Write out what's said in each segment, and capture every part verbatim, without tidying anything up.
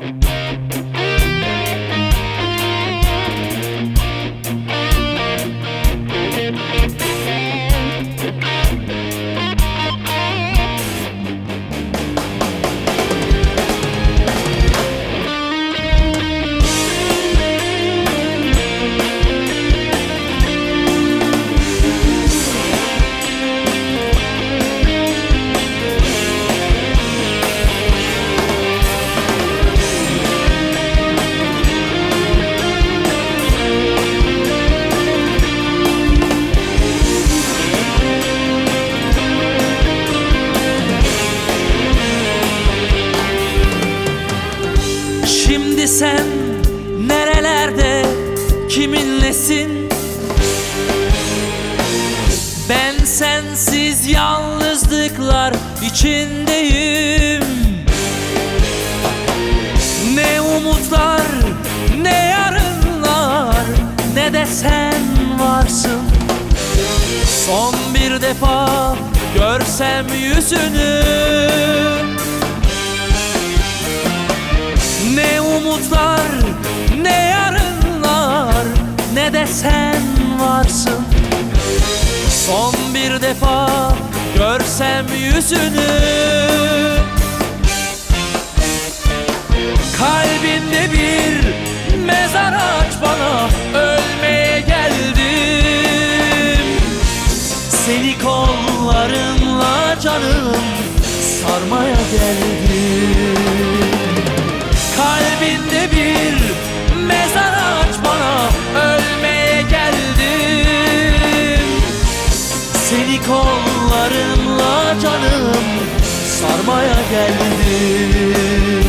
Şimdi sen nerelerde, kiminlesin? Ben sensiz yalnızlıklar içindeyim. Ne umutlar, ne yarınlar, ne de sen varsın. Son bir defa görsem yüzünü, ne umutlar, ne yarınlar, ne de sen varsın. Son bir defa görsem yüzünü, kalbinde bir mezar aç bana, ölmeye geldim. Seni kollarınla canım sarmaya geldim. Kalbinde bir mezar aç bana, ölmeye geldim. Seni kollarınla canım sarmaya geldim.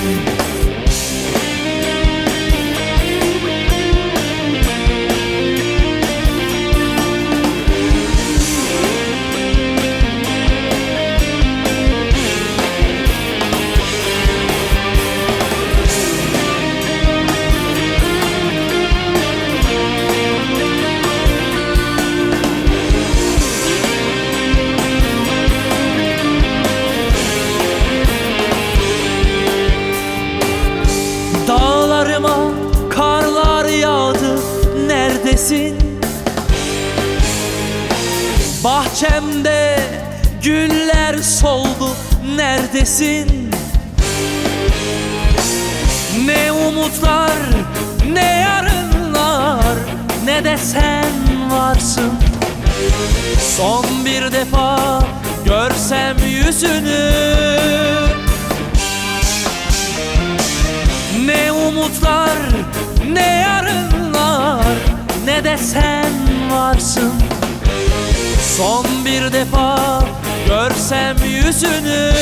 Dağlarıma karlar yağdı, neredesin? Bahçemde güller soldu, neredesin? Ne umutlar, ne yarınlar, ne de sen varsın. Son bir defa görsem yüzünü, ne umutlar, ne yarınlar, ne de sen varsın. Son bir defa görsem yüzünü,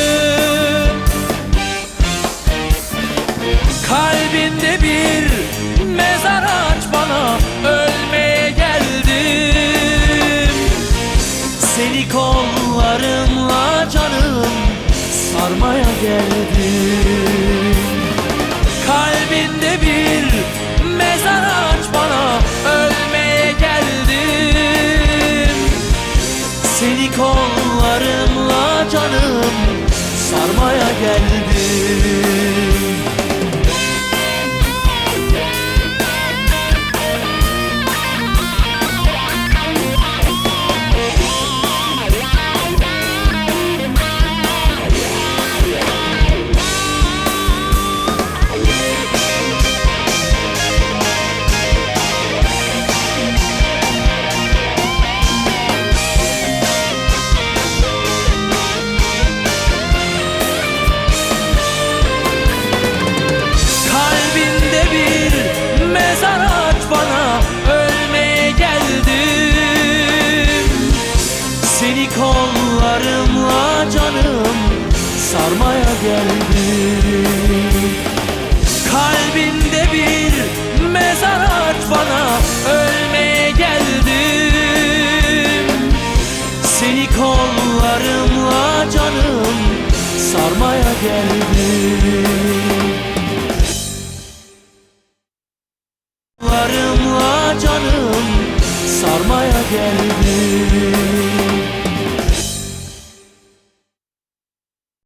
kalbinde bir mezar aç bana, ölmeye geldim. Seni kollarınla canım sarmaya geldim. Kalbinde bir mezar aç bana, ölmeye geldim. Seni kollarımla canım sarmaya geldim. Seni kollarımla canım sarmaya geldim. Kalbinde bir mezar aç bana, ölmeye geldim. Seni kollarımla canım sarmaya geldim.